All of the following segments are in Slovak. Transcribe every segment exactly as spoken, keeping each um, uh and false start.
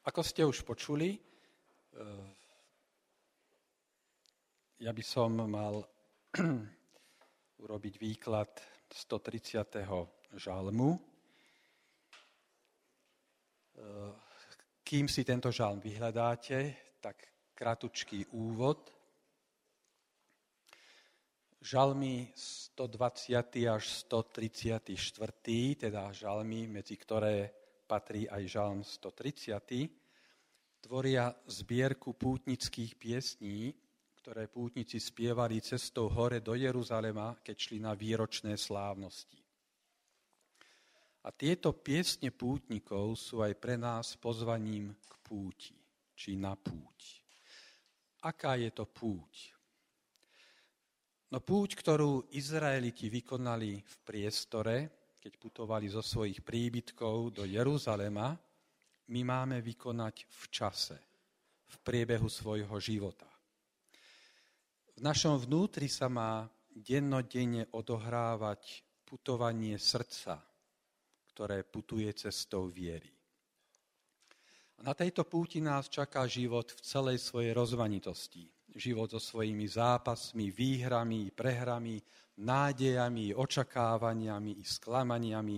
Ako ste už počuli, ja by som mal urobiť výklad stotridsiateho žalmu. Kým si tento žalm vyhľadáte, tak kratučký úvod. Žalmy stodvadsiaty až stotridsiaty štvrtý, teda žalmy, medzi ktoré patrí aj žalm stotridsiaty, tvoria zbierku pútnických piesní, ktoré pútnici spievali cestou hore do Jeruzalema, keď šli na výročné slávnosti. A tieto piesne pútnikov sú aj pre nás pozvaním k púti, či na púť. Aká je to púť? No púť, ktorú Izraeliti vykonali v priestore, keď putovali zo svojich príbytkov do Jeruzalema, my máme vykonať v čase, v priebehu svojho života. V našom vnútri sa má dennodenne odohrávať putovanie srdca, ktoré putuje cestou viery. A na tejto púti nás čaká život v celej svojej rozmanitosti. Život so svojimi zápasmi, výhrami, prehrami, nádejami, očakávaniami i sklamaniami.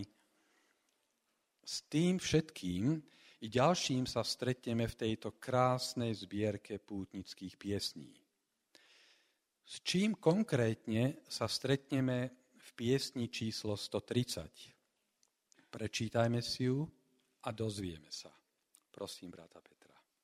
S tým všetkým i ďalším sa stretneme v tejto krásnej zbierke pútnických piesní. S čím konkrétne sa stretneme v piesni číslo stotridsať? Prečítajme si ju a dozvieme sa. Prosím, brata Petra.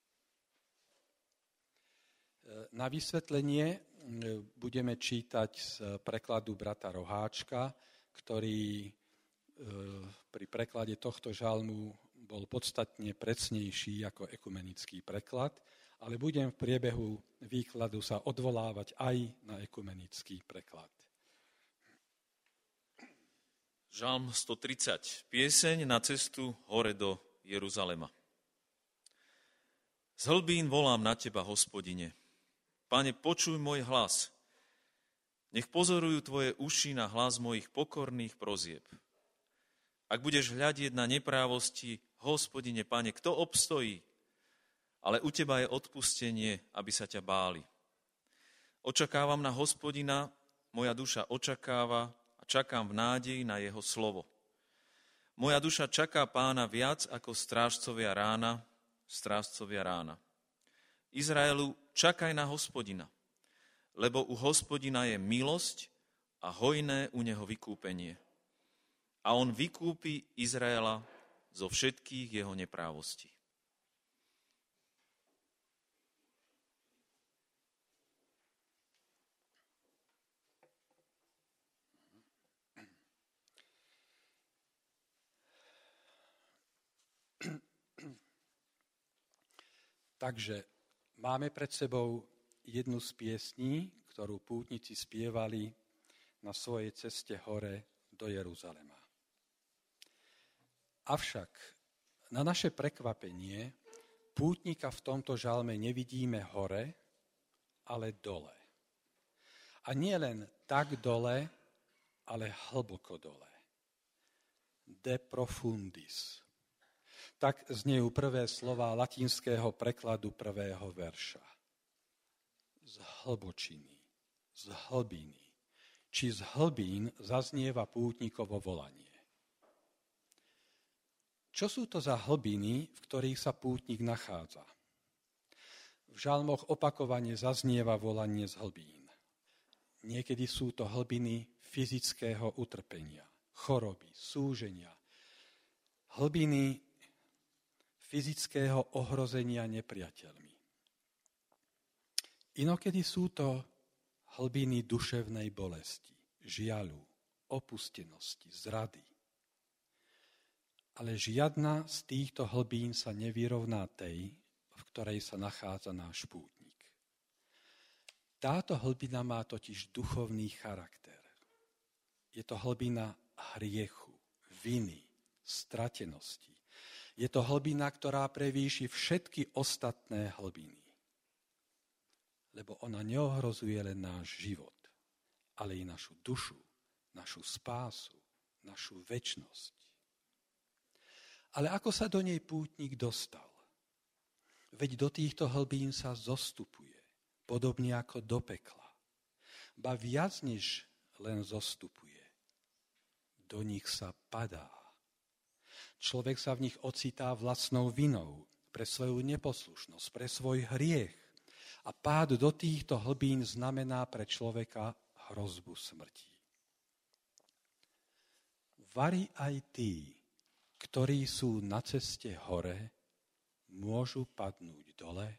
Na vysvetlenie budeme čítať z prekladu brata Roháčka, ktorý pri preklade tohto žalmu bol podstatne presnejší ako ekumenický preklad, ale budem v priebehu výkladu sa odvolávať aj na ekumenický preklad. Žalm stotridsať. Pieseň na cestu hore do Jeruzalema. Z hlbín volám na teba, Hospodine. Pane, počuj môj hlas. Nech pozorujú tvoje uši na hlas mojich pokorných prozieb. Ak budeš hľadieť na neprávosti, Hospodine, Pane, kto obstojí? Ale u teba je odpustenie, aby sa ťa báli. Očakávam na Hospodina, moja duša očakáva a čakám v nádeji na jeho slovo. Moja duša čaká Pána viac ako strážcovia rána, strážcovia rána. Izraelu, čakaj na Hospodina, lebo u Hospodina je milosť a hojné u neho vykúpenie. A on vykúpi Izraela zo všetkých jeho neprávostí. Takže máme pred sebou jednu z piesní, ktorú pútnici spievali na svojej ceste hore do Jeruzalema. Avšak na naše prekvapenie pútnika v tomto žalme nevidíme hore, ale dole. A nie len tak dole, ale hlboko dole. De profundis. Tak znejú prvé slová latinského prekladu prvého verša. Z hlbočiny, z hlbiny, či z hlbín zaznieva pútnikovo volanie. Čo sú to za hlbiny, v ktorých sa pútnik nachádza? V žalmoch opakovane zaznieva volanie z hlbín. Niekedy sú to hlbiny fyzického utrpenia, choroby, súženia, hlbiny fyzického ohrozenia nepriateľmi. Inokedy sú to hlbiny duševnej bolesti, žiaľu, opustenosti, zrady. Ale žiadna z týchto hlbín sa nevyrovná tej, v ktorej sa nachádza náš pútnik. Táto hlbina má totiž duchovný charakter. Je to hlbina hriechu, viny, stratenosti. Je to hlbina, ktorá prevýši všetky ostatné hlbiny. Lebo ona neohrozuje len náš život, ale i našu dušu, našu spásu, našu večnosť. Ale ako sa do nej pútnik dostal? Veď do týchto hlbín sa zostupuje, podobne ako do pekla. Ba viac než len zostupuje. Do nich sa padá. Človek sa v nich ocitá vlastnou vinou pre svoju neposlušnosť, pre svoj hriech. A pád do týchto hlbín znamená pre človeka hrozbu smrti. Vari aj tí, ktorí sú na ceste hore, môžu padnúť dole,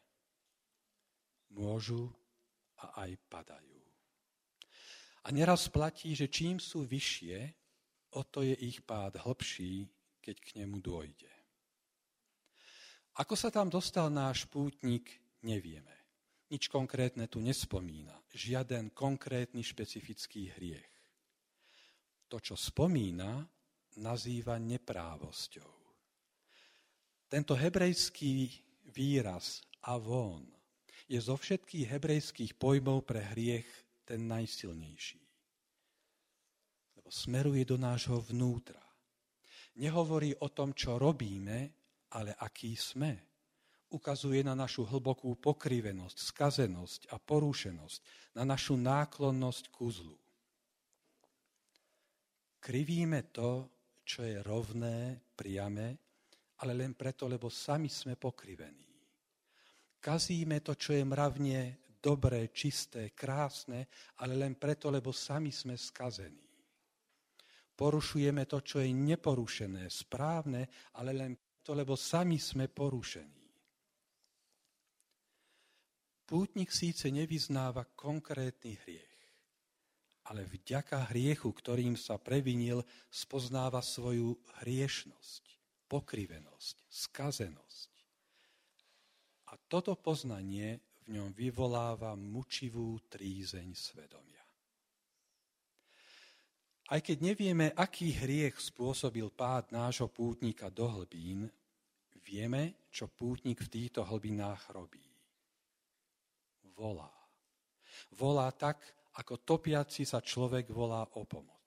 môžu a aj padajú. A neraz platí, že čím sú vyššie, o to je ich pád hlbší, keď k nemu dôjde. Ako sa tam dostal náš pútnik, nevieme. Nič konkrétne tu nespomína, žiaden konkrétny špecifický hriech. To, čo spomína, nazýva neprávosťou. Tento hebrejský výraz avon je zo všetkých hebrejských pojmov pre hriech ten najsilnejší. Lebo smeruje do nášho vnútra. Nehovorí o tom, čo robíme, ale aký sme. Ukazuje na našu hlbokú pokrivenosť, skazenosť a porušenosť, na našu náklonnosť ku zlu. Krivíme to, čo je rovné, priame, ale len preto, lebo sami sme pokrivení. Kazíme to, čo je mravne dobré, čisté, krásne, ale len preto, lebo sami sme skazení. Porušujeme to, čo je neporušené, správne, ale len preto, lebo sami sme porušení. Pútnik síce nevyznáva konkrétny hriech, ale vďaka hriechu, ktorým sa previnil, spoznáva svoju hriešnosť, pokrivenosť, skazenosť. A toto poznanie v ňom vyvoláva mučivú trízeň svedomia. Aj keď nevieme, aký hriech spôsobil pád nášho pútnika do hlbín, vieme, čo pútnik v týchto hlbinách robí. Volá. Volá tak, ako topiaci sa človek volá o pomoc.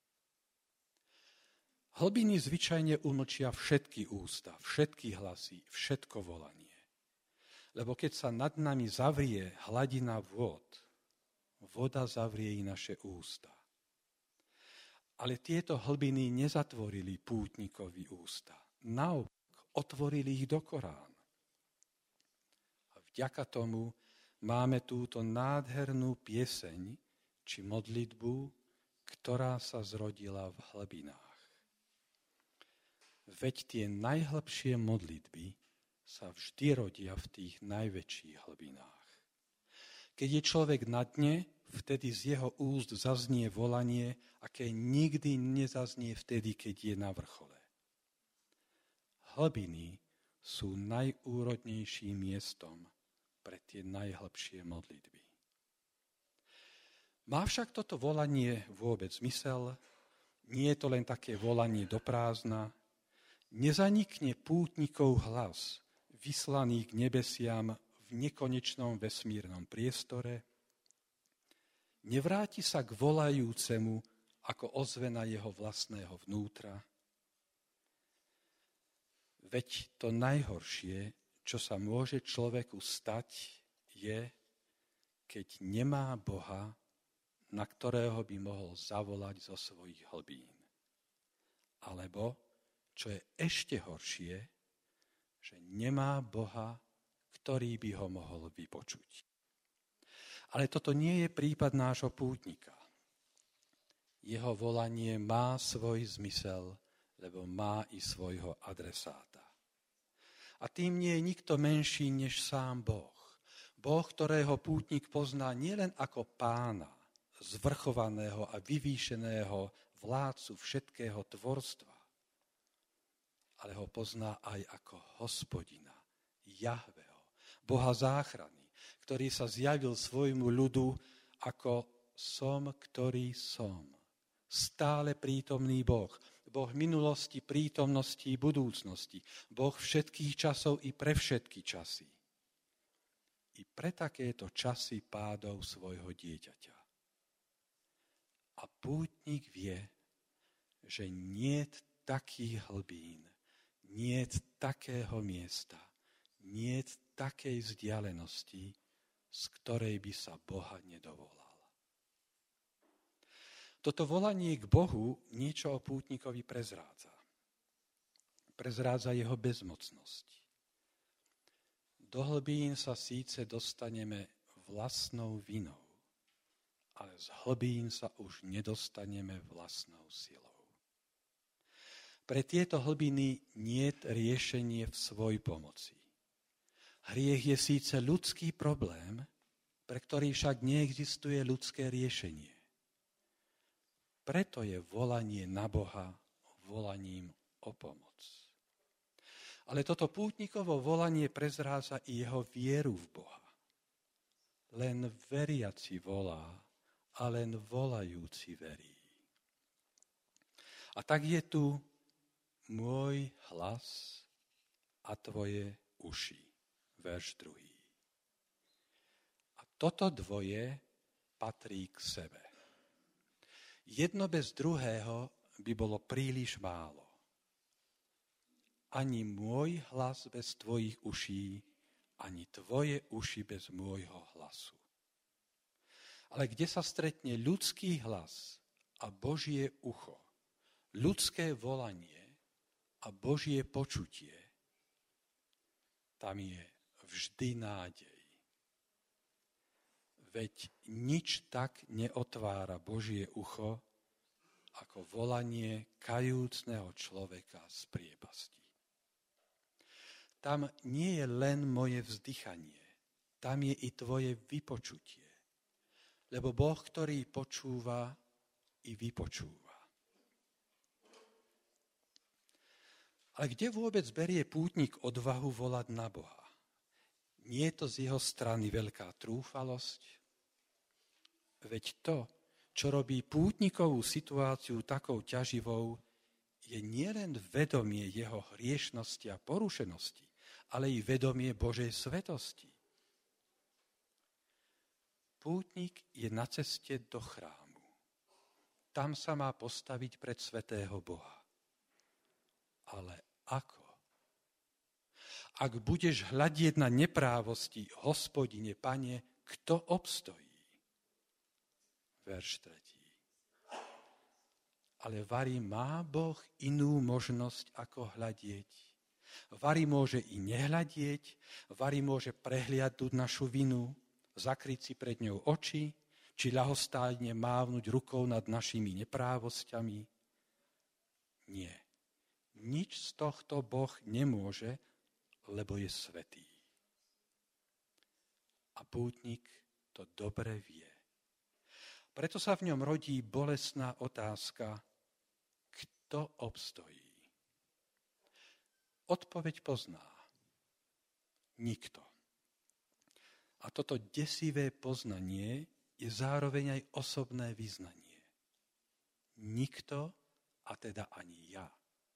Hlbiny zvyčajne umlčia všetky ústa, všetky hlasy, všetko volanie. Lebo keď sa nad nami zavrie hladina vôd, voda zavrie i naše ústa. Ale tieto hlbiny nezatvorili pútnikovi ústa. Naopak, otvorili ich do Korán. A vďaka tomu máme túto nádhernú pieseň či modlitbu, ktorá sa zrodila v hlbinách. Veď tie najhlbšie modlitby sa vždy rodia v tých najväčších hlbinách. Keď je človek na dne, vtedy z jeho úst zaznie volanie, aké nikdy nezaznie vtedy, keď je na vrchole. Hlbiny sú najúrodnejším miestom pre tie najhlbšie modlitby. Má však toto volanie vôbec zmysel? Nie je to len také volanie do prázdna? Nezanikne pútnikov hlas, vyslaný k nebesiam v nekonečnom vesmírnom priestore? Nevráti sa k volajúcemu ako ozvena jeho vlastného vnútra? Veď to najhoršie, čo sa môže človeku stať, je, keď nemá Boha, na ktorého by mohol zavolať zo svojich hlbín. Alebo, čo je ešte horšie, že nemá Boha, ktorý by ho mohol vypočuť. Ale toto nie je prípad nášho pútnika. Jeho volanie má svoj zmysel, lebo má i svojho adresáta. A tým nie je nikto menší než sám Boh. Boh, ktorého pútnik pozná nielen ako pána, zvrchovaného a vyvýšeného vládcu všetkého tvorstva, ale ho pozná aj ako Hospodina, Jahveho, Boha záchrany, ktorý sa zjavil svojmu ľudu ako som, ktorý som. Stále prítomný Boh. Boh minulosti, prítomnosti, budúcnosti. Boh všetkých časov i pre všetky časy. I pre takéto časy pádov svojho dieťaťa. A pútnik vie, že niet takých hlbín, niet takého miesta, niet takej vzdialenosti, z ktorej by sa Boha nedovolal. Toto volanie k Bohu niečo o pútnikovi prezrádza. Prezrádza jeho bezmocnosť. Do hlbín sa síce dostaneme vlastnou vinou, ale z hlbín sa už nedostaneme vlastnou silou. Pre tieto hlbiny niet riešenie v svoj pomoci. Hriech je síce ľudský problém, pre ktorý však neexistuje ľudské riešenie. Preto je volanie na Boha volaním o pomoc. Ale toto pútnikovo volanie prezrádza i jeho vieru v Boha. Len veriaci volá a len volajúci verí. A tak je tu môj hlas a tvoje uši. Verš druhý. A toto dvoje patrí k sebe. Jedno bez druhého by bolo príliš málo. Ani môj hlas bez tvojich uší, ani tvoje uši bez môjho hlasu. Ale kde sa stretne ľudský hlas a Božie ucho, ľudské volanie a Božie počutie, tam je vždy nádej. Veď nič tak neotvára Božie ucho, ako volanie kajúcneho človeka z priepasti. Tam nie je len moje vzdychanie, tam je i tvoje vypočutie. Lebo Boh, ktorý počúva, i vypočúva. Ale kde vôbec berie pútnik odvahu volať na Boha? Nie je to z jeho strany veľká trúfalosť? Veď to, čo robí pútnikovú situáciu takou ťaživou, je nielen vedomie jeho hriešnosti a porušenosti, ale i vedomie Božej svetosti. Pútnik je na ceste do chrámu. Tam sa má postaviť pred svätého Boha. Ale ako? Ak budeš hľadieť na neprávosti, Hospodine, Pane, kto obstojí? Verš tretí. Ale vari má Boh inú možnosť, ako hľadieť. Vari môže i nehľadieť, vari môže prehliadnúť našu vinu, zakryť si pred ňou oči, či ľahostajne mávnuť rukou nad našimi neprávosťami. Nie. Nič z tohto Boh nemôže, lebo je svätý. A pútnik to dobre vie. Preto sa v ňom rodí bolestná otázka, kto obstojí. Odpoveď pozná. Nikto. A toto desivé poznanie je zároveň aj osobné vyznanie. Nikto, a teda ani ja.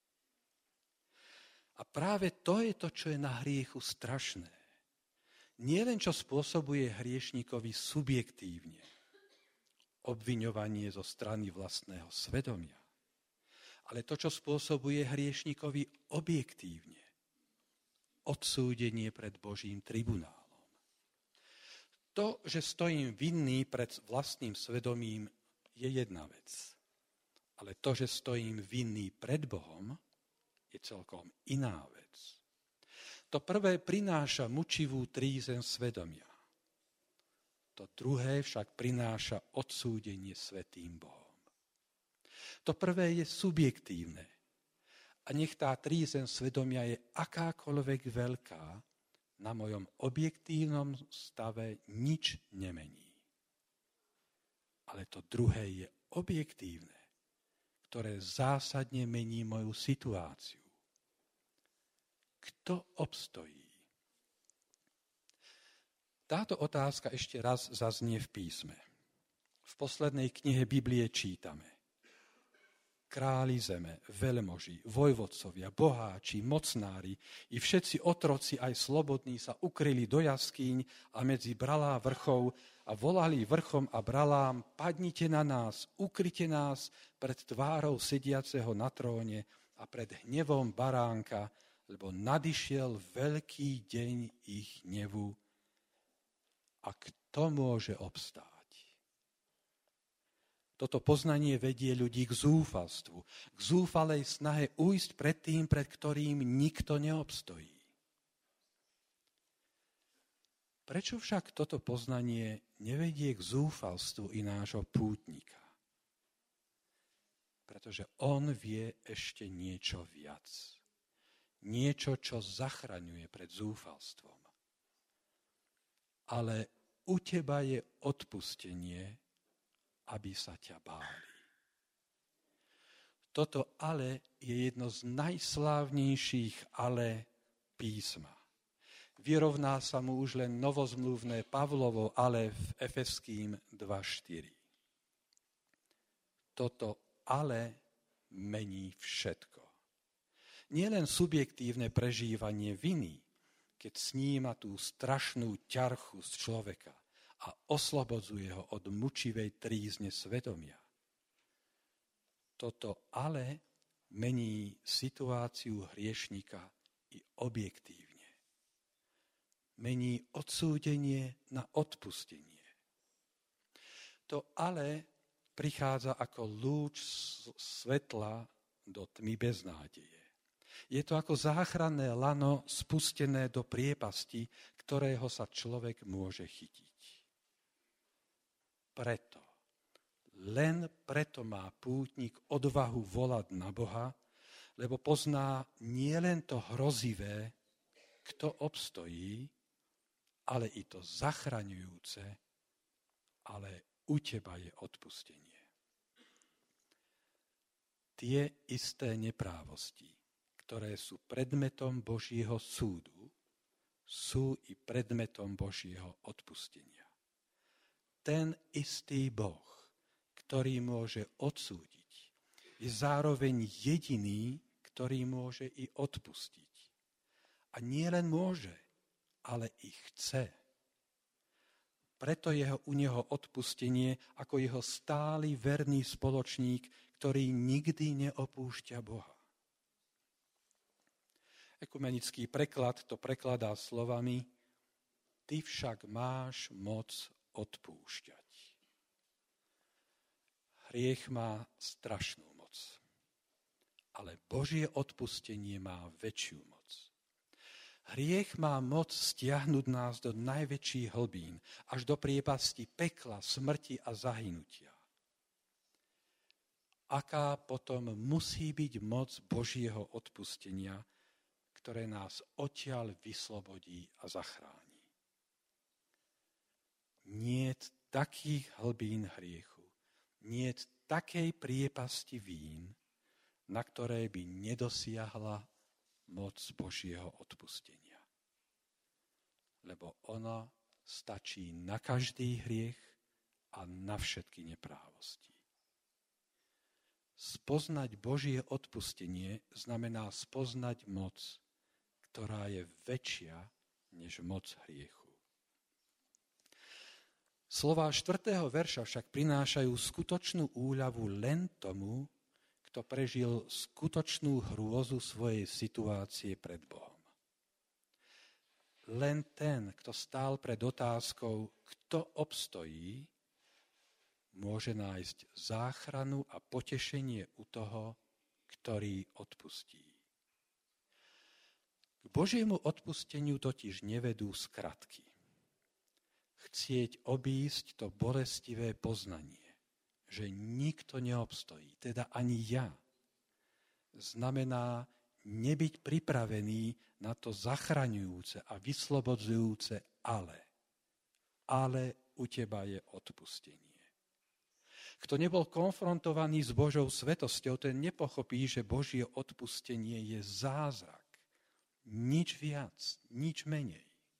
A práve to je to, čo je na hriechu strašné. Nie len čo spôsobuje hriešníkovi subjektívne, obviňovanie zo strany vlastného svedomia, ale to, čo spôsobuje hriešníkovi objektívne, odsúdenie pred Božím tribunálom. To, že stojím vinný pred vlastným svedomím, je jedna vec. Ale to, že stojím vinný pred Bohom, je celkom iná vec. To prvé prináša mučivú trízeň svedomia. To druhé však prináša odsúdenie svätým Bohom. To prvé je subjektívne. A nech tá trízeň svedomia je akákoľvek veľká, na mojom objektívnom stave nič nemení. Ale to druhé je objektívne, ktoré zásadne mení moju situáciu. Kto obstojí? Táto otázka ešte raz zaznie v písme. V poslednej knihe Biblie čítame: Králi zeme, veľmoži, vojvodcovia, boháči, mocnári i všetci otroci aj slobodní sa ukryli do jaskýň a medzi bralá vrchov a volali vrchom a bralám: padnite na nás, ukryte nás pred tvárou sediaceho na tróne a pred hnevom baránka lebo nadišiel veľký deň ich hnevu a kto môže obstáť? Toto poznanie vedie ľudí k zúfalstvu, k zúfalej snahe ujsť pred tým, pred ktorým nikto neobstojí. Prečo však toto poznanie nevedie k zúfalstvu i nášho pútnika? Pretože on vie ešte niečo viac. Niečo, čo zachraňuje pred zúfalstvom. Ale u teba je odpustenie, aby sa ťa báli. Toto ale je jedno z najslávnejších ale písma. Vyrovná sa mu už len novozmluvné Pavlovo ale v Efeským dva štyri. Toto ale mení všetko. Nielen subjektívne prežívanie viny, keď sníma tú strašnú ťarchu z človeka a oslobodzuje ho od mučivej trízne svedomia. Toto ale mení situáciu hriešnika i objektívne. Mení odsúdenie na odpustenie. To ale prichádza ako lúč svetla do tmy beznádeje. Je to ako záchranné lano spustené do priepasti, ktorého sa človek môže chytiť. Preto, len preto má pútnik odvahu volať na Boha, lebo pozná nielen to hrozivé, kto obstojí, ale i to zachraňujúce, ale u teba je odpustenie. Tie isté neprávosti, ktoré sú predmetom Božieho súdu, sú i predmetom Božieho odpustenia. Ten istý Boh, ktorý môže odsúdiť, je zároveň jediný, ktorý môže i odpustiť. A nie len môže, ale i chce. Preto je u neho odpustenie ako jeho stály verný spoločník, ktorý nikdy neopúšťa Boha. Ekumenický preklad to prekladá slovami: Ty však máš moc odpúšťať. Hriech má strašnú moc, ale Božie odpustenie má väčšiu moc. Hriech má moc stiahnuť nás do najväčších hlbín, až do priepasti pekla, smrti a zahynutia. Aká potom musí byť moc Božieho odpustenia, ktoré nás odtiaľ vyslobodí a zachráni. Niet takých hlbín hriechu, niet takej priepasti vín, na ktoré by nedosiahla moc Božieho odpustenia. Lebo ona stačí na každý hriech a na všetky neprávosti. Spoznať Božie odpustenie znamená spoznať moc, ktorá je väčšia než moc hriechu. Slová štvrtého verša však prinášajú skutočnú úľavu len tomu, kto prežil skutočnú hrôzu svojej situácie pred Bohom. Len ten, kto stál pred otázkou, kto obstojí, môže nájsť záchranu a potešenie u toho, ktorý odpustí. K Božiemu odpusteniu totiž nevedú skratky. Chcieť obísť to bolestivé poznanie, že nikto neobstojí, teda ani ja, znamená nebyť pripravený na to zachraňujúce a vyslobodzujúce ale. Ale u teba je odpustenie. Kto nebol konfrontovaný s Božou svetosťou, ten nepochopí, že Božie odpustenie je zázrak. Nič viac, nič menej.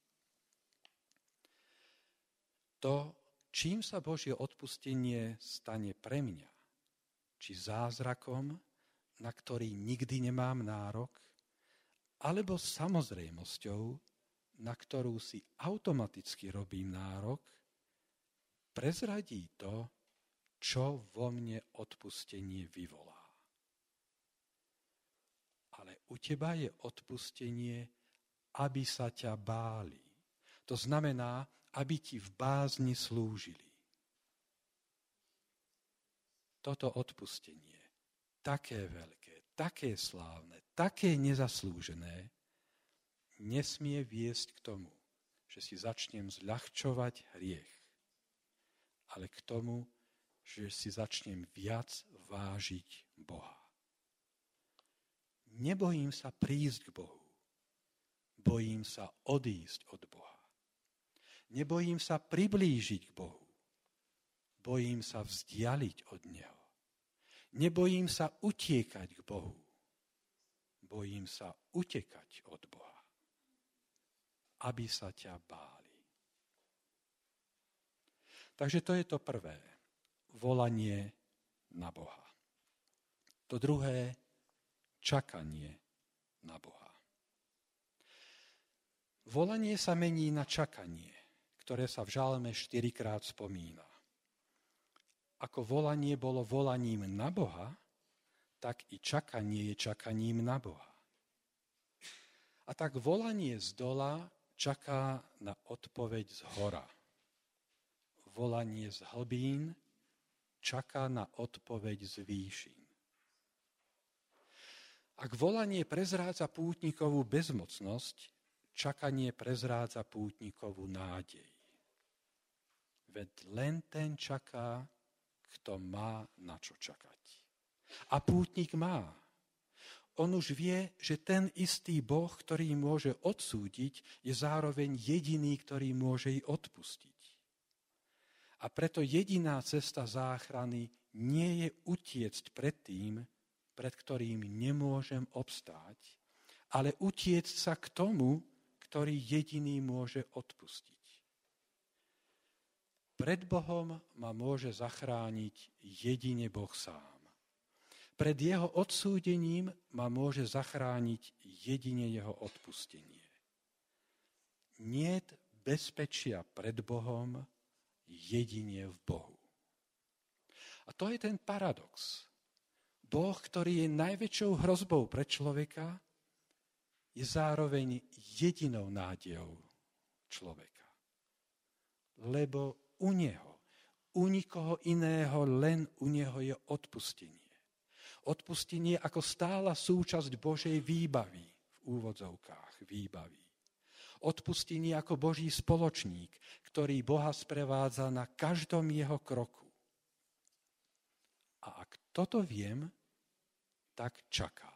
To, čím sa Božie odpustenie stane pre mňa, či zázrakom, na ktorý nikdy nemám nárok, alebo samozrejmosťou, na ktorú si automaticky robím nárok, prezradí to, čo vo mne odpustenie vyvolá. ale u teba je odpustenie, aby sa ťa báli. To znamená, aby ti v bázni slúžili. Toto odpustenie, také veľké, také slávne, také nezaslúžené, nesmie viesť k tomu, že si začnem zľahčovať hriech, ale k tomu, že si začnem viac vážiť Boha. Nebojím sa prísť k Bohu, bojím sa odísť od Boha. Nebojím sa priblížiť k Bohu, bojím sa vzdialiť od Neho. Nebojím sa utiekať k Bohu, bojím sa utekať od Boha, aby sa ťa báli. Takže to je to prvé, volanie na Boha. To druhé, čakanie na Boha. Volanie sa mení na čakanie, ktoré sa v žalme štyrikrát spomína. Ako volanie bolo volaním na Boha, tak i čakanie je čakaním na Boha. A tak volanie z dola čaká na odpoveď z hora. Volanie z hlbín čaká na odpoveď z výšin. Ak volanie prezrádza pútnikovú bezmocnosť, čakanie prezrádza pútnikovú nádej. Veď len ten čaká, kto má na čo čakať. A pútnik má. On už vie, že ten istý Boh, ktorý môže odsúdiť, je zároveň jediný, ktorý môže i odpustiť. A preto jediná cesta záchrany nie je utiecť pred tým, pred ktorým nemôžem obstáť, ale utiecť sa k tomu, ktorý jediný môže odpustiť. Pred Bohom ma môže zachrániť jedine Boh sám. Pred jeho odsúdením ma môže zachrániť jedine jeho odpustenie. Niet bezpečia pred Bohom, jedine v Bohu. A to je ten paradox. Boh, ktorý je najväčšou hrozbou pre človeka, je zároveň jedinou nádejou človeka. Lebo u neho, u nikoho iného, len u neho je odpustenie. Odpustenie ako stála súčasť Božej výbavy, v úvodzovkách výbavy. Odpustenie ako Boží spoločník, ktorý Boha sprevádza na každom jeho kroku. A ak toto viem, tak čakám.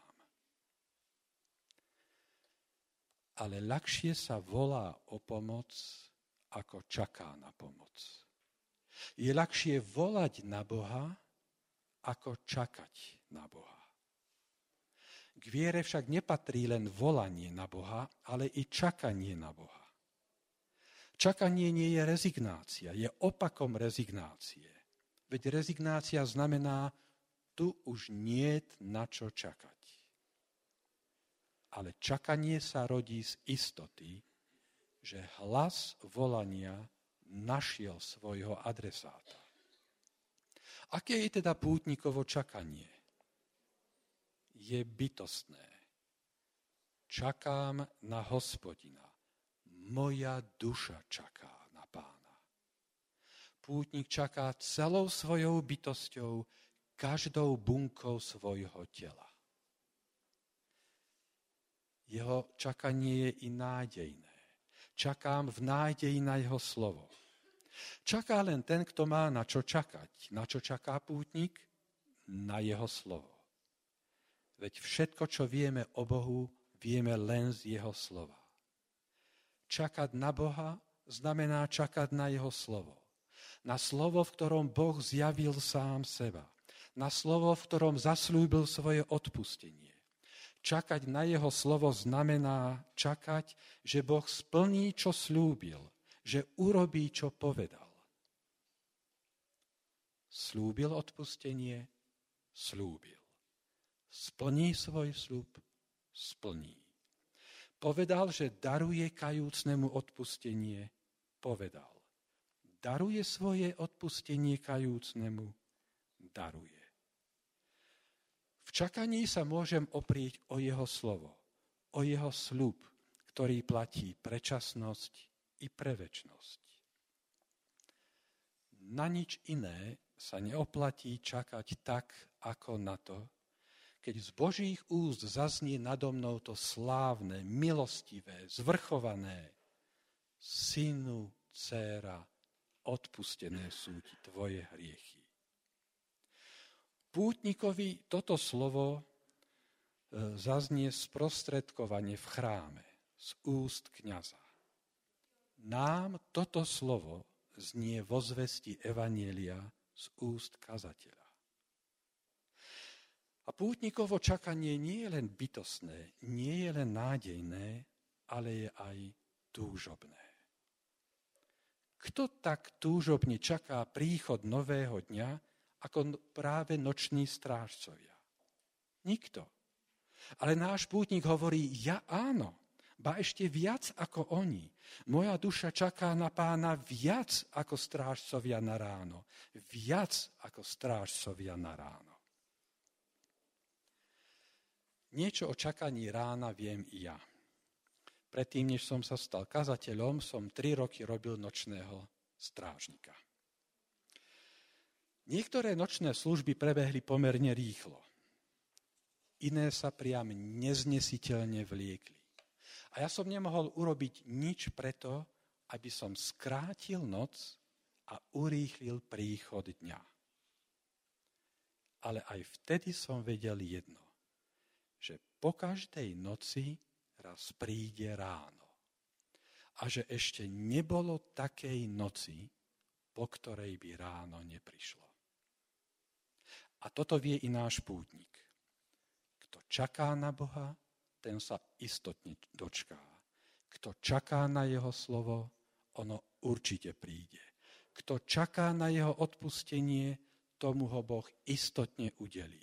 Ale ľahšie sa volá o pomoc, ako čaká na pomoc. Je ľahšie volať na Boha, ako čakať na Boha. K viere však nepatrí len volanie na Boha, ale i čakanie na Boha. Čakanie nie je rezignácia, je opakom rezignácie. Veď rezignácia znamená, tu už niet na čo čakať. Ale čakanie sa rodí z istoty, že hlas volania našiel svojho adresáta. Aké je teda pútnikovo čakanie? Je bytostné. Čakám na Hospodina. Moja duša čaká na Pána. Pútnik čaká celou svojou bytosťou, každou bunkou svojho tela. Jeho čakanie je i nádejné. Čakám v nádeji na jeho slovo. Čaká len ten, kto má na čo čakať. Na čo čaká pútnik? Na jeho slovo. Veď všetko, čo vieme o Bohu, vieme len z jeho slova. Čakať na Boha znamená čakať na jeho slovo. Na slovo, v ktorom Boh zjavil sám seba. Na slovo, v ktorom zasľúbil svoje odpustenie. Čakať na jeho slovo znamená čakať, že Boh splní, čo slúbil, že urobí, čo povedal. Slúbil odpustenie? Slúbil. Splní svoj sľub? Splní. Povedal, že daruje kajúcnemu odpustenie? Povedal. Daruje svoje odpustenie kajúcnemu? Daruje. V V čakaní sa môžem oprieť o jeho slovo, o jeho sľub, ktorý platí pre časnosť i pre večnosť. Na nič iné sa neoplatí čakať tak, ako na to, keď z Božích úst zaznie nado mnou to slávne, milostivé, zvrchované: Synu, dcéra, odpustené sú ti tvoje hriechy. Pútnikovi toto slovo zaznie sprostredkovane v chráme z úst kňaza. Nám toto slovo znie vo zvesti evanjelia z úst kazateľa. A pútnikovo čakanie nie je len bytostné, nie je len nádejné, ale je aj túžobné. Kto tak túžobne čaká príchod nového dňa, ako práve noční strážcovia? Nikto. Ale náš pútnik hovorí: ja áno, ba ešte viac ako oni. Moja duša čaká na Pána viac ako strážcovia na ráno. Viac ako strážcovia na ráno. Niečo o čakaní rána viem i ja. Predtým, než som sa stal kazateľom, som tri roky robil nočného strážnika. Niektoré nočné služby prebehli pomerne rýchlo. Iné sa priam neznesiteľne vliekli. A ja som nemohol urobiť nič preto, aby som skrátil noc a urýchlil príchod dňa. Ale aj vtedy som vedel jedno, že po každej noci raz príde ráno. A že ešte nebolo takej noci, po ktorej by ráno neprišlo. A toto vie i náš pútnik. Kto čaká na Boha, ten sa istotne dočká. Kto čaká na jeho slovo, ono určite príde. Kto čaká na jeho odpustenie, tomu ho Boh istotne udelí.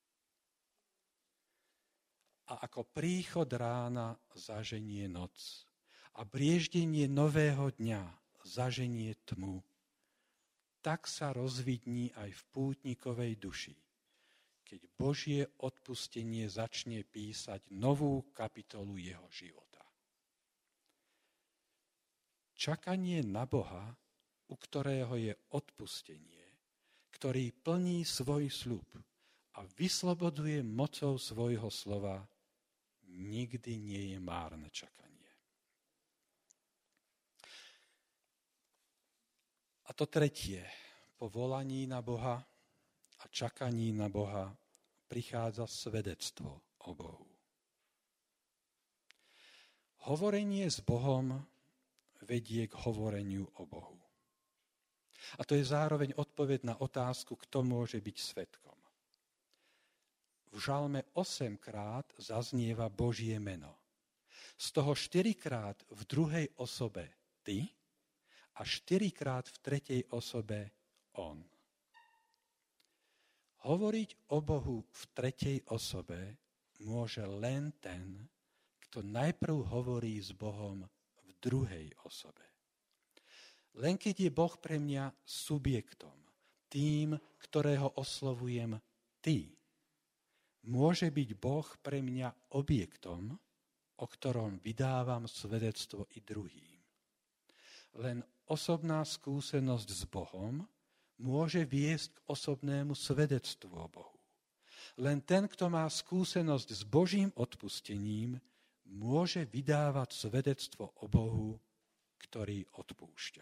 A ako príchod rána zaženie noc a brieždenie nového dňa zaženie tmu, tak sa rozvidní aj v pútnikovej duši, keď Božie odpustenie začne písať novú kapitolu jeho života. Čakanie na Boha, u ktorého je odpustenie, ktorý plní svoj sľub a vysloboduje mocou svojho slova, nikdy nie je márne čakanie. A to tretie, po volaní na Boha a čakaní na Boha prichádza svedectvo o Bohu. Hovorenie s Bohom vedie k hovoreniu o Bohu. A to je zároveň odpoveď na otázku, kto môže byť svedkom. V žalme osemkrát zaznieva Božie meno. Z toho štyrikrát v druhej osobe ty a štyrikrát v tretej osobe on. Hovoriť o Bohu v tretej osobe môže len ten, kto najprv hovorí s Bohom v druhej osobe. Len keď je Boh pre mňa subjektom, tým, ktorého oslovujem ty, môže byť Boh pre mňa objektom, o ktorom vydávam svedectvo i druhým. Len osobná skúsenosť s Bohom môže viesť k osobnému svedectvu o Bohu. Len ten, kto má skúsenosť s Božím odpustením, môže vydávať svedectvo o Bohu, ktorý odpúšťa.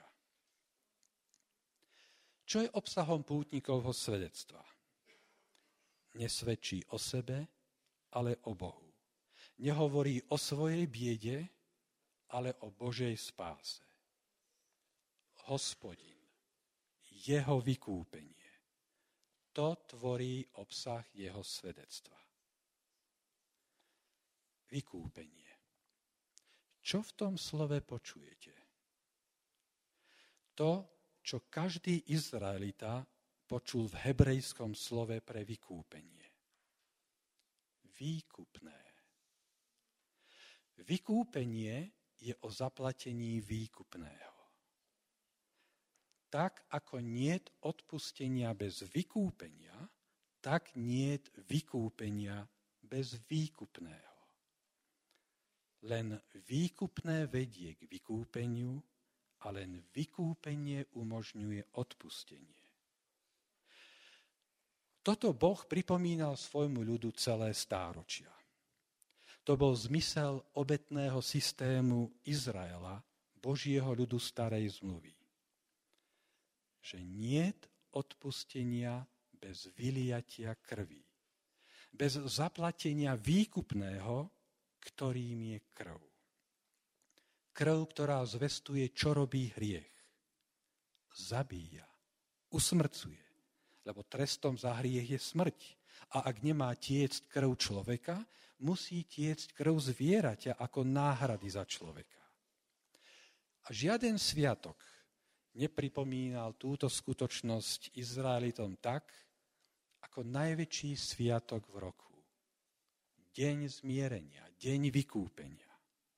Čo je obsahom pútnikovho svedectva? Nesvedčí o sebe, ale o Bohu. Nehovorí o svojej biede, ale o Božej spáse. Hospodin, jeho vykúpenie. To tvorí obsah jeho svedectva. Vykúpenie. Čo v tom slove počujete? To, čo každý Izraelita počul v hebrejskom slove pre vykúpenie. Výkupné. Vykúpenie je o zaplatení výkupného. Tak, ako niet odpustenia bez vykúpenia, tak niet vykúpenia bez výkupného. Len výkupné vedie k vykúpeniu a len vykúpenie umožňuje odpustenie. Toto Boh pripomínal svojmu ľudu celé stáročia. To bol zmysel obetného systému Izraela, Božieho ľudu starej zmluvy. Že niet odpustenia bez vyliatia krvi. Bez zaplatenia výkupného, ktorým je krv. Krv, ktorá zvestuje, čo robí hriech. Zabíja, usmrcuje, lebo trestom za hriech je smrť. A ak nemá tiecť krv človeka, musí tiecť krv zvieraťa ako náhrady za človeka. A žiaden sviatok nepripomínal túto skutočnosť Izraelitom tak, ako najväčší sviatok v roku. Deň zmierenia, deň vykúpenia.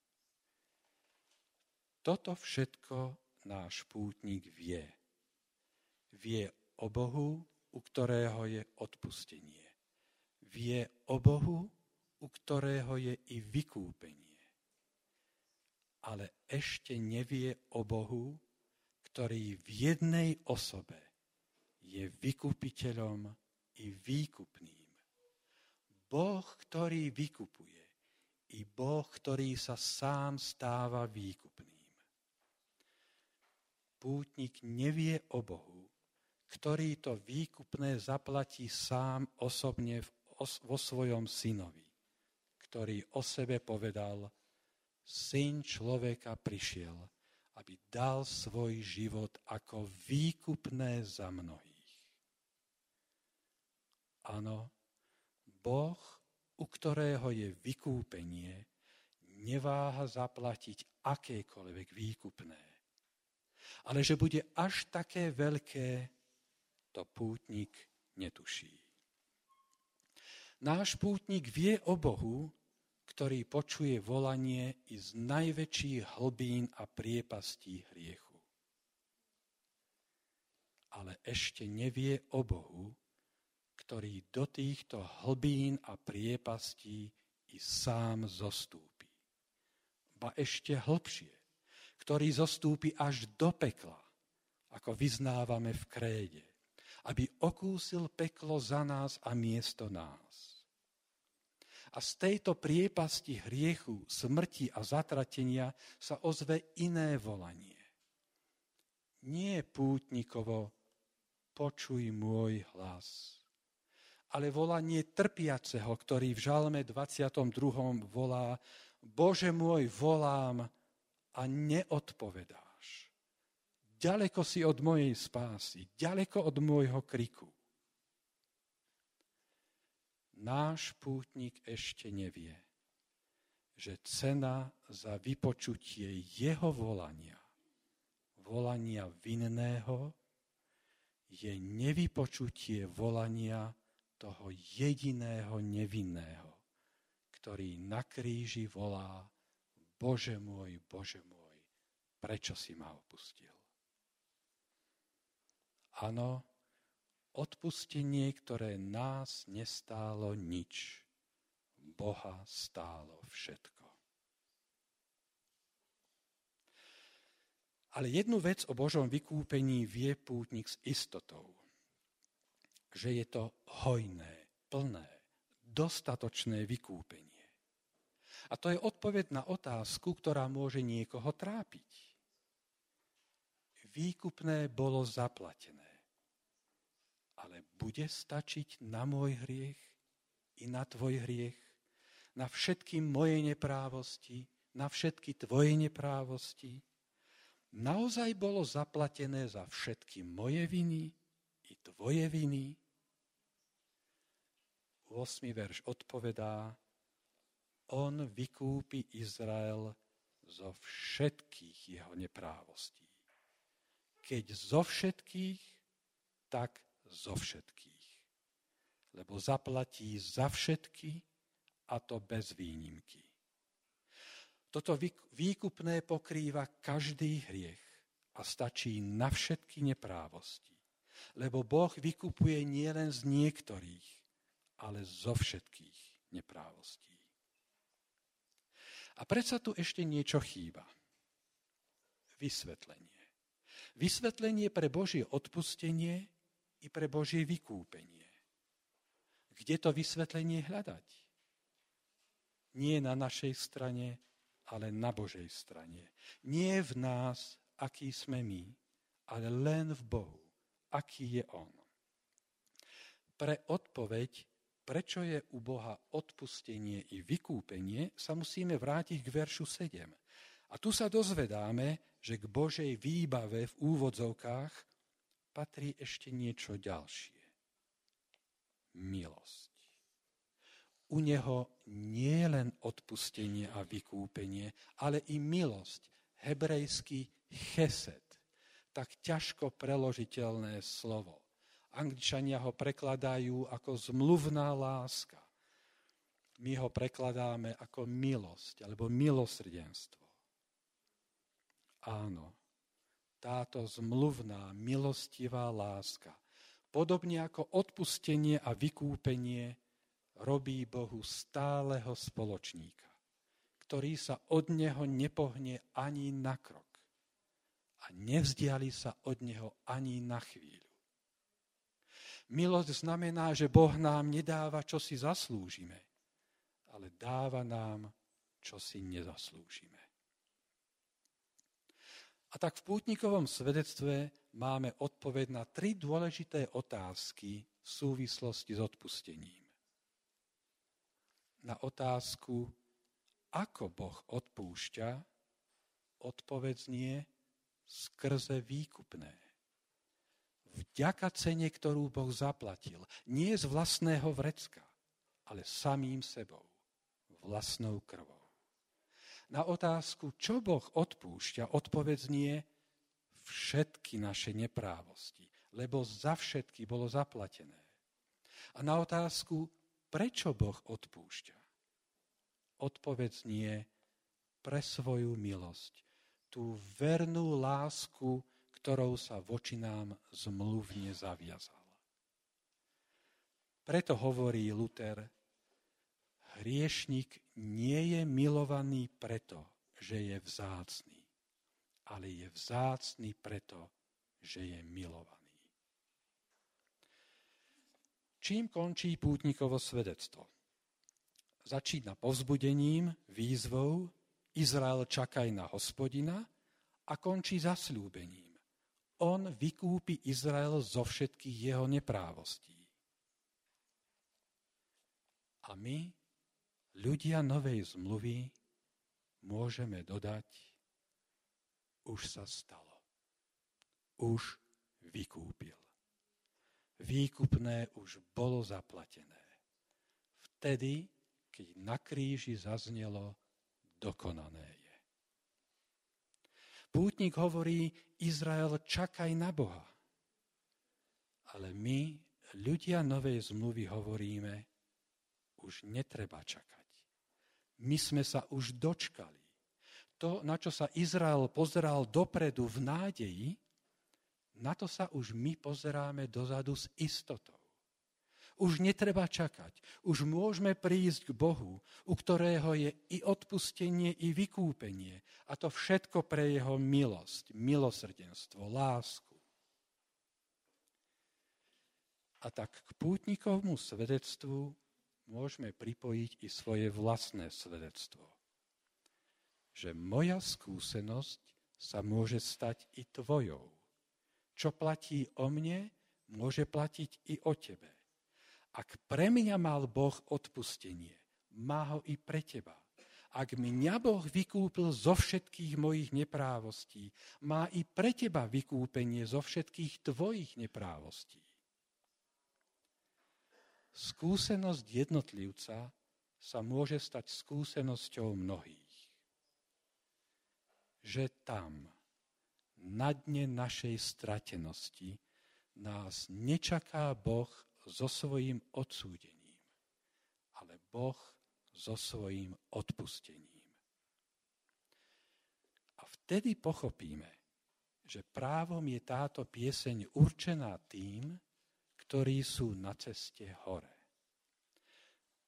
Toto všetko náš pútnik vie. Vie o Bohu, u ktorého je odpustenie. Vie o Bohu, u ktorého je i vykúpenie. Ale ešte nevie o Bohu, ktorý v jednej osobe je vykupiteľom i výkupným. Boh, ktorý vykupuje, i Boh, ktorý sa sám stáva výkupným. Pútnik nevie o Bohu, ktorý to výkupné zaplatí sám osobne vo svojom synovi, ktorý o sebe povedal: Syn človeka prišiel, aby dal svoj život ako výkupné za mnohých. Áno, Boh, u ktorého je vykúpenie, neváha zaplatiť akékoľvek výkupné. Ale že bude až také veľké, to pútnik netuší. Náš pútnik vie o Bohu, ktorý počuje volanie i z najväčších hlbín a priepastí hriechu. Ale ešte nevie o Bohu, ktorý do týchto hlbín a priepastí i sám zostúpi. Ba ešte hlbšie, ktorý zostúpi až do pekla, ako vyznávame v kréde, aby okúsil peklo za nás a miesto nás. A z tejto priepasti hriechu, smrti a zatratenia sa ozve iné volanie. Nie pútnikovo, počuj môj hlas, ale volanie trpiaceho, ktorý v žalme dvadsiatom druhom volá: Bože môj, volám a neodpovedáš. Ďaleko si od mojej spásy, ďaleko od môjho kriku. Náš pútnik ešte nevie, že cena za vypočutie jeho volania, volania vinného, je nevypočutie volania toho jediného nevinného, ktorý na kríži volá: Bože môj, Bože môj, prečo si ma opustil? Áno, odpustenie, ktoré nás nestálo nič, Boha stálo všetko. Ale jednu vec o Božom vykúpení vie pútnik s istotou, že je to hojné, plné, dostatočné vykúpenie. A to je odpoveď na otázku, ktorá môže niekoho trápiť. Výkupné bolo zaplatené, ale bude stačiť na môj hriech i na tvoj hriech, na všetky moje neprávosti, na všetky tvoje neprávosti? Naozaj bolo zaplatené za všetky moje viny i tvoje viny? ôsmy verš odpovedá: On vykúpi Izrael zo všetkých jeho neprávostí. Keď zo všetkých, tak zo všetkých. Lebo zaplatí za všetky, a to bez výnimky. Toto výkupné pokrýva každý hriech a stačí na všetky neprávosti. Lebo Boh vykupuje nielen z niektorých, ale zo všetkých neprávostí. A predsa tu ešte niečo chýba. Vysvetlenie. Vysvetlenie pre Božie odpustenie i pre Božie vykúpenie. Kde to vysvetlenie hľadať? Nie na našej strane, ale na Božej strane. Nie v nás, aký sme my, ale len v Bohu, aký je On. Pre odpoveď, prečo je u Boha odpustenie i vykúpenie, sa musíme vrátiť k veršu sedem. A tu sa dozvedáme, že k Božej výbave v úvodzovkách patrí ešte niečo ďalšie. Milosť. U Neho nie je len odpustenie a vykúpenie, ale i milosť, hebrejský chesed, tak ťažko preložiteľné slovo. Angličania ho prekladajú ako zmluvná láska. My ho prekladáme ako milosť alebo milosrdenstvo. Áno, táto zmluvná, milostivá láska, podobne ako odpustenie a vykúpenie, robí Bohu stáleho spoločníka, ktorý sa od Neho nepohne ani na krok a nevzdiali sa od Neho ani na chvíľu. Milosť znamená, že Boh nám nedáva, čo si zaslúžime, ale dáva nám, čo si nezaslúžime. A tak v pútnikovom svedectve máme odpoveď na tri dôležité otázky v súvislosti s odpustením. Na otázku, ako Boh odpúšťa, odpoveď znie skrze výkupné. Vďaka cene, ktorú Boh zaplatil, nie z vlastného vrecka, ale samým sebou, vlastnou krvou. Na otázku, čo Boh odpúšťa, odpoveď znie všetky naše neprávosti, lebo za všetky bolo zaplatené. A na otázku, prečo Boh odpúšťa, odpoveď znie pre svoju milosť, tú vernú lásku, ktorou sa voči nám zmluvne zaviazal. Preto hovorí Luther, hriešnik nie je milovaný preto, že je vzácny, ale je vzácny preto, že je milovaný. Čím končí pútnikovo svedectvo? Začína povzbudením, výzvou, Izrael čakaj na Hospodina a končí zasľúbením. On vykúpi Izrael zo všetkých jeho neprávostí. A my, ľudia novej zmluvy, môžeme dodať, už sa stalo. Už vykúpil. Výkupné už bolo zaplatené. Vtedy, keď na kríži zaznelo, dokonané je. Pútnik hovorí, Izrael, čakaj na Boha. Ale my, ľudia novej zmluvy, hovoríme, už netreba čakať. My sme sa už dočkali. To, na čo sa Izrael pozeral dopredu v nádeji, na to sa už my pozeráme dozadu s istotou. Už netreba čakať. Už môžeme prísť k Bohu, u ktorého je i odpustenie, i vykúpenie. A to všetko pre jeho milosť, milosrdenstvo, lásku. A tak k pútnikovmu svedectvu môžeme pripojiť i svoje vlastné svedectvo. Že moja skúsenosť sa môže stať i tvojou. Čo platí o mne, môže platiť i o tebe. Ak pre mňa mal Boh odpustenie, má ho i pre teba. Ak mňa Boh vykúpil zo všetkých mojich neprávostí, má i pre teba vykúpenie zo všetkých tvojich neprávostí. Skúsenosť jednotlivca sa môže stať skúsenosťou mnohých. Že tam, na dne našej stratenosti, nás nečaká Boh so svojím odsúdením, ale Boh so svojím odpustením. A vtedy pochopíme, že právom je táto pieseň určená tým, ktorí sú na ceste hore.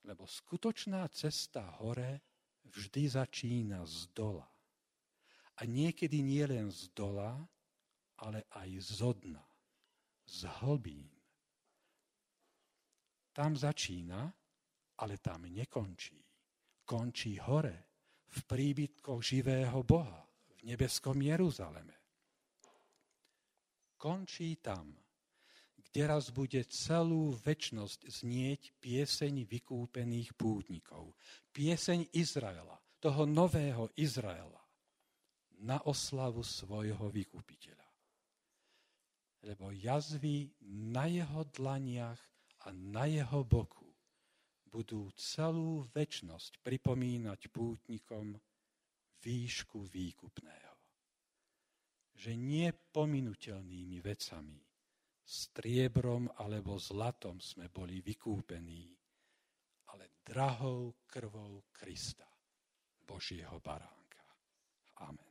Lebo skutočná cesta hore vždy začína z dola. A niekedy nie len z dola, ale aj zo dna, z hlbín. Tam začína, ale tam nekončí. Končí hore, v príbytkoch živého Boha, v nebeskom Jeruzaleme. Končí tam, kde raz bude celú večnosť znieť pieseň vykúpených pútnikov. Pieseň Izraela, toho nového Izraela, na oslavu svojho vykúpiteľa. Lebo jazvy na jeho dlaniach a na jeho boku budú celú večnosť pripomínať pútnikom výšku výkupného. Že nie pominuteľnými vecami, striebrom alebo zlatom sme boli vykúpení, ale drahou krvou Krista, Božieho baránka. Amen.